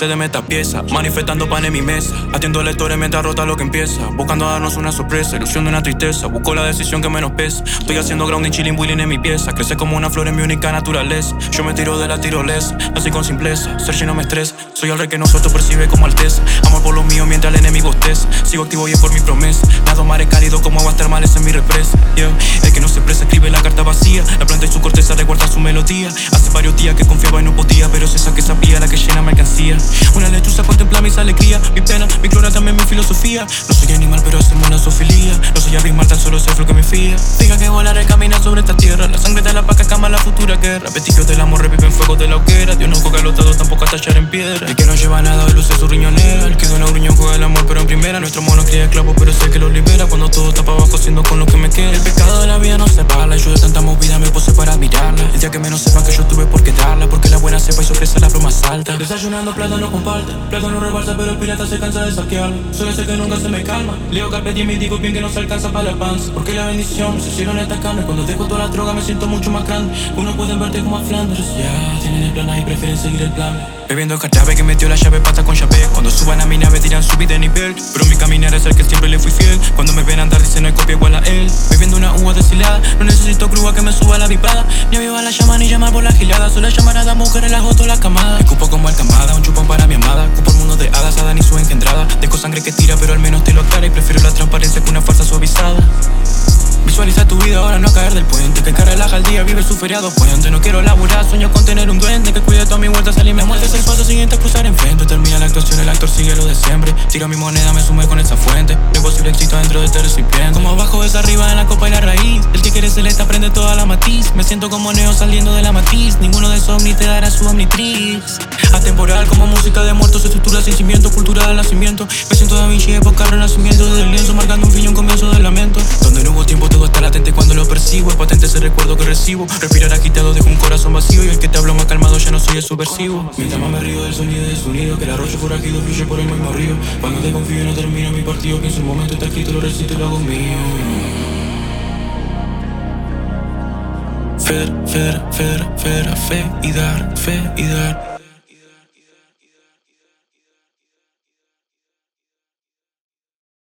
sé de metapieza, manifestando pan en mi mesa. Atiendo lectores mientras rota lo que empieza, buscando darnos una sorpresa, ilusión de una tristeza. Busco la decisión que menos pesa. Estoy haciendo grounding, chilling, wheeling en mi pieza. Crece como una flor en mi única naturaleza. Yo me tiro de la tirolesa, así con simpleza. Searching no me estresa, soy el rey que no suelto, percibe como alteza. Amor por lo mío mientras el enemigo bosteza. Sigo activo y es por mi promesa. Nado mares cálido como aguas termales en mi represa. El que no se expresa escribe la carta vacía. La planta y su corteza recuerda su melodía. Hace varios días que confiaba y no podía, pero es esa que sabía la que llena mercancía. Una lechuza contempla mis alegrías, mi pena, mi gloria, también mi filosofía. No soy animal, pero hacemos una zoofilia. No soy abismal, tan solo sé lo que me fía. Diga que volaré, caminar sobre esta tierra. La sangre de la paca cama la futura guerra. Vestigios del amor reviven fuego de la hoguera. Dios no juega a los dados, tampoco a tachar en piedra. El que no lleva nada hoy luce su riñonera. El que gana un riñón juega el amor, pero en primera. Nuestro mono cría esclavos, pero es el que los libera. Cuando todo está para abajo, siendo con lo que me queda. El pecado de la vida no se paga. Yo de tanta movida me puse para admirarla. El día que menos sepa que yo tuve por qué darla, porque la buena cepa hizo crecer la flor más alta. Desayunando plátano comparte, plátano rebalsa, pero el pirata se cansa de saquearlo. Soy ese que nunca se me calma. Leo carpe diem y digo bien que no se alcanza para la panza. Porque la bendición se hicieron estas carnes. Cuando dejo toda la droga me siento mucho más grande. Uno pueden verte como a Flanders. Ya, tienen el plan A y prefieren seguir el plan. Bebiendo cachabe que metió la llave pata con llave. Cuando suban a mi nave dirán subí de nivel, pero mi caminar es el que siempre le fui fiel. Cuando me ven andar dicen no hay copia igual a él. Bebiendo una uva deshilada, no necesito grúa que me suba la vibrada. Ni aviva la llama ni llamar por la gilada. Solo llamarada mujeres las goto la camada. Escupo como el camada, un chupón para mi amada. Cupo el mundo de hadas, Adán y su engendrada. Dejo sangre que tira pero al menos te lo aclara. Y prefiero la transparencia que una farsa suavizada. Visualiza tu vida ahora, no caer del puente. Que cara relaja el día, vive su feriado puente. No quiero laburar, sueño con tener un duende que cuide toda mi vuelta, salir. La muerte es el paso siguiente a cruzar enfrente. Termina la actuación, el actor sigue lo de siempre. Tiro mi moneda, me sume con esa fuente. No es posible éxito dentro de este recipiente. Como abajo es arriba en la copa y la raíz. El que quiere celeste aprende toda la matiz. Me siento como Neo saliendo de la matiz. Ninguno de esos omni te dará su omnitriz. Atemporal como música de muertos, estructura sin cimiento, cultura del nacimiento. Me siento Da Vinci, época renacimiento. Desde el lienzo marcando un fin y un comienzo de lamento. Donde no hubo tiempo todo está latente cuando lo percibo. Es patente ese recuerdo que recibo. Respirar agitado dejo un corazón vacío. Y el que te hablo más calmado ya no soy el subversivo. Mientras más me río del sonido de su nido. Que el arroyo forajido fluye por el mismo río. Cuando te confío y no termino mi partido. Pienso un momento está escrito, lo recito y lo hago mío. Fer, a fe y dar, fe y dar.